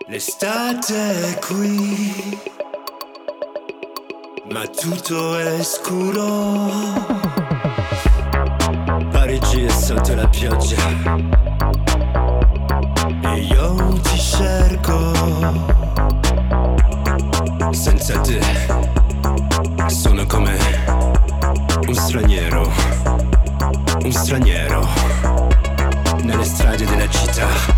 L'estate è qui, ma tutto è scuro. Parigi è sotto la pioggia e io ti cerco. Senza te sono come un straniero nelle strade della città.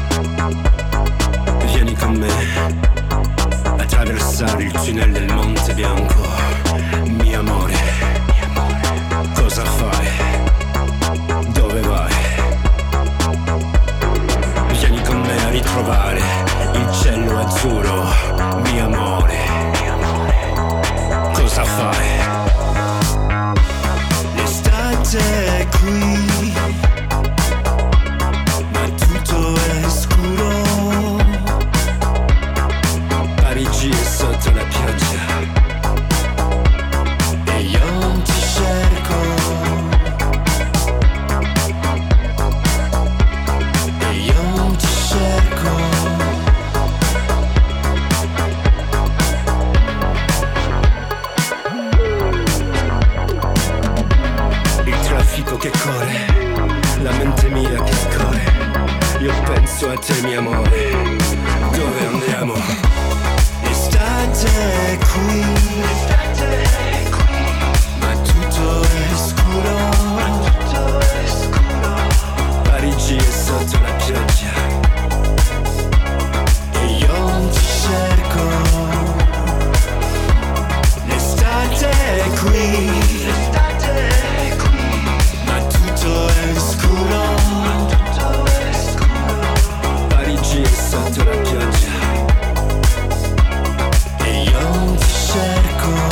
Vieni con me, attraversare il tunnel del Monte Bianco. Mio amore, cosa fai? Dove vai? Vieni con me a ritrovare il cielo azzurro. Mio amore, cosa fai? L'estate è qui, ma tutto è scuro. Parigi è sotto la pioggia e io ti cerco. E io ti cerco. Il traffico che corre, la mente mia che scorre. Io penso a te, mio amore. Dove andiamo? L'estate è qui, ma tutto è scuro. Parigi è sotto la pioggia e io ti cerco. L'estate è qui, ma tutto è scuro. Parigi è sotto la pioggia e io ti cerco.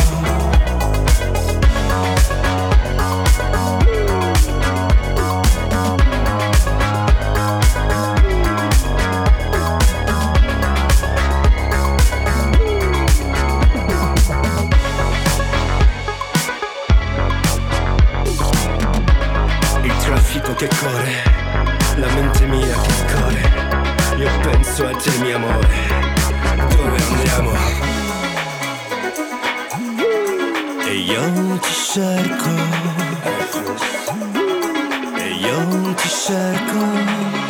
Il traffico che corre, la mente mia che scorre. Io penso a te, mio amore. Dove andiamo? E io ti cerco. E io ti cerco.